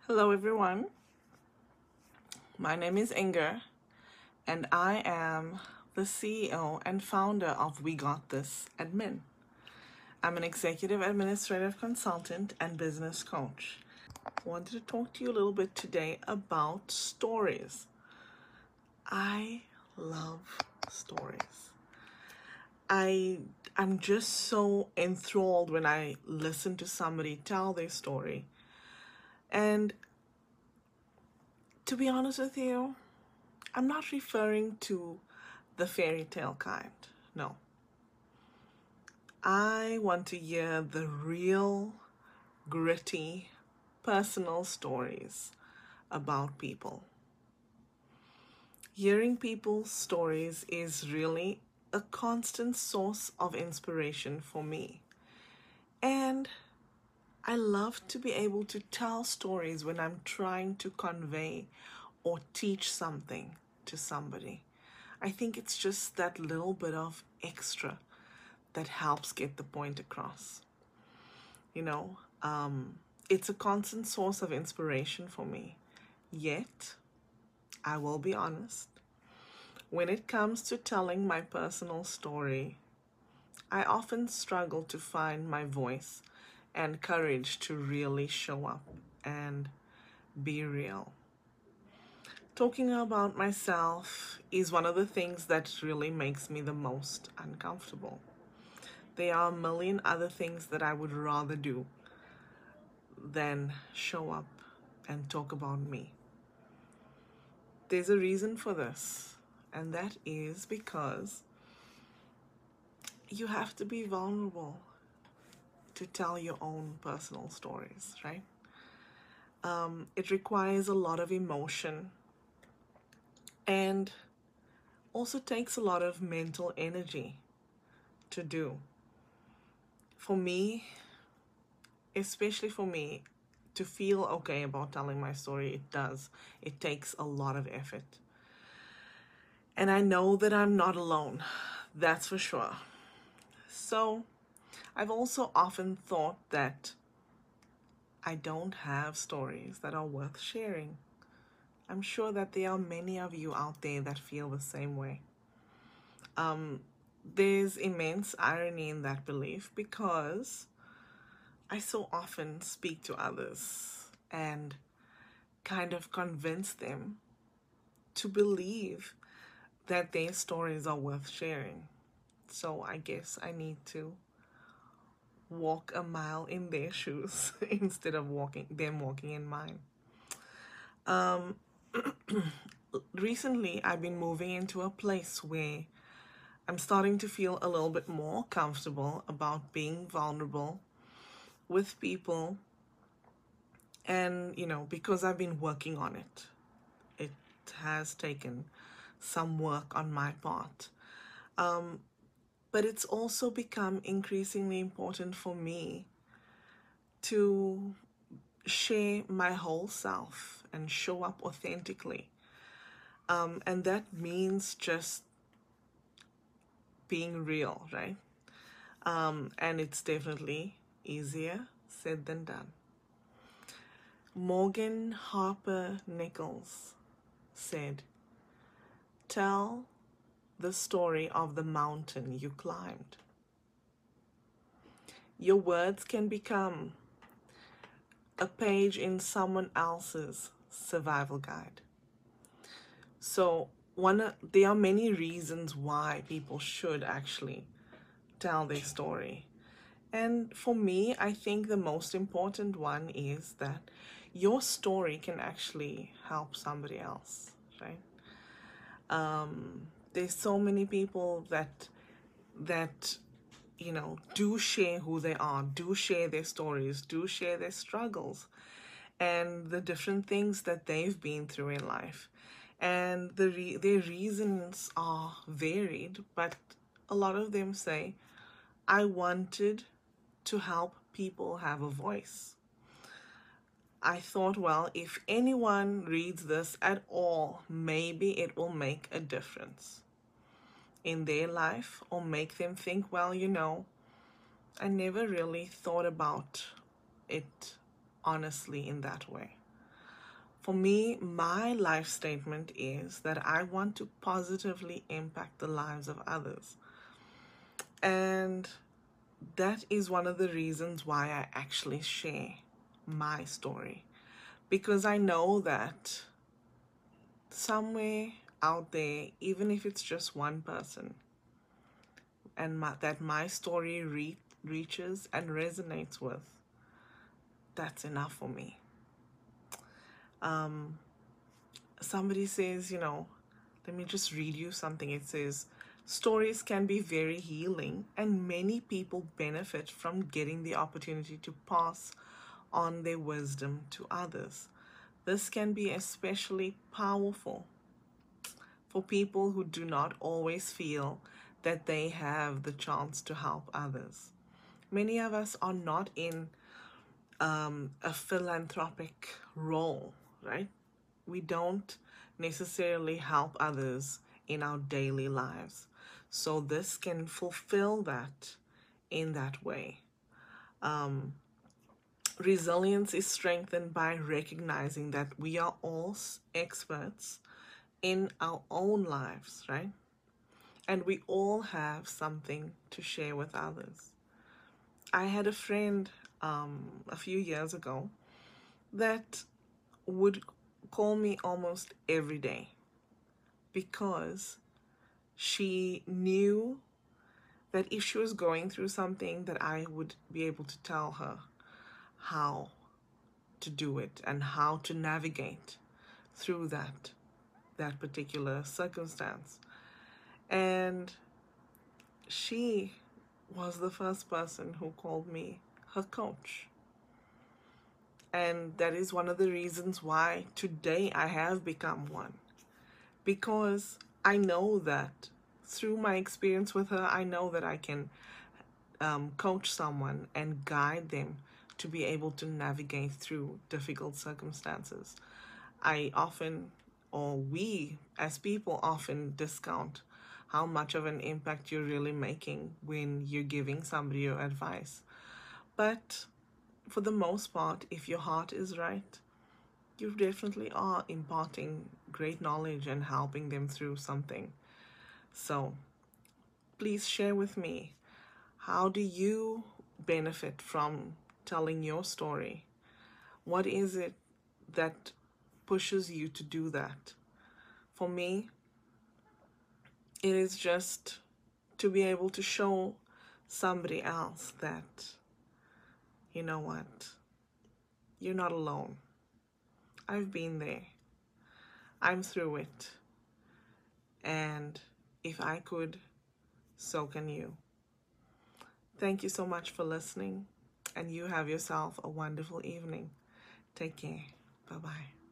Hello, everyone. My name is Inger, and I am the CEO and founder of We Got This Admin. I'm an executive administrative consultant and business coach. I wanted to talk to you a little bit today about stories. I love stories. I'm just so enthralled when I listen to somebody tell their story. And to be honest with you, I'm not referring to the fairy tale kind. No. I want to hear the real, gritty, personal stories about people. Hearing people's stories is really a constant source of inspiration for me. And I love to be able to tell stories when I'm trying to convey or teach something to somebody. I think it's just that little bit of extra that helps get the point across. You know, it's a constant source of inspiration for me. Yet, I will be honest, when it comes to telling my personal story, I often struggle to find my voice and courage to really show up and be real. Talking about myself is one of the things that really makes me the most uncomfortable. There are a million other things that I would rather do than show up and talk about me. There's a reason for this, and that is because you have to be vulnerable to tell your own personal stories, right? It requires a lot of emotion and also takes a lot of mental energy to do. For me, especially for me, to feel okay about telling my story, it does. It takes a lot of effort. And I know that I'm not alone, that's for sure. So, I've also often thought that I don't have stories that are worth sharing. I'm sure that there are many of you out there that feel the same way. There's immense irony in that belief because I so often speak to others and kind of convince them to believe that their stories are worth sharing. So I guess I need to walk a mile in their shoes instead of walking in mine. Recently, I've been moving into a place where I'm starting to feel a little bit more comfortable about being vulnerable with people. And, because I've been working on it, it has taken some work on my part. But it's also become increasingly important for me to share my whole self and show up authentically. And that means just being real, right? And it's definitely easier said than done. Morgan Harper Nichols said, "Tell the story of the mountain you climbed." Your words can become a page in someone else's survival guide. So there are many reasons why people should actually tell their story. And for me, I think the most important one is that your story can actually help somebody else, right? There's so many people that do share who they are, do share their stories, do share their struggles and the different things that they've been through in life. And their reasons are varied, but a lot of them say, I wanted to help people have a voice. I thought, well, if anyone reads this at all, maybe it will make a difference in their life or make them think, well, I never really thought about it honestly in that way. For me, my life statement is that I want to positively impact the lives of others. And that is one of the reasons why I actually share my story. Because I know that somewhere out there, even if it's just one person, and that my story reaches and resonates with, that's enough for me. Somebody says, let me just read you something. It says, stories can be very healing, and many people benefit from getting the opportunity to pass on their wisdom to others. This can be especially powerful for people who do not always feel that they have the chance to help others. Many of us are not in a philanthropic role, right? We don't necessarily help others in our daily lives. So this can fulfill that in that way. Resilience is strengthened by recognizing that we are all experts in our own lives, right? And we all have something to share with others. I had a friend a few years ago that would call me almost every day because she knew that if she was going through something, that I would be able to tell her how to do it and how to navigate through that particular circumstance. And she was the first person who called me her coach. And that is one of the reasons why today I have become one. Because I know that through my experience with her, I know that I can coach someone and guide them to be able to navigate through difficult circumstances. I often, or we as people often discount how much of an impact you're really making when you're giving somebody your advice. But for the most part, if your heart is right, you definitely are imparting great knowledge and helping them through something. So please share with me, how do you benefit from telling your story? What is it that pushes you to do that? For me, it is just to be able to show somebody else that, you know what, you're not alone. I've been there. I'm through it. And if I could, so can you. Thank you so much for listening, and you have yourself a wonderful evening. Take care. Bye-bye.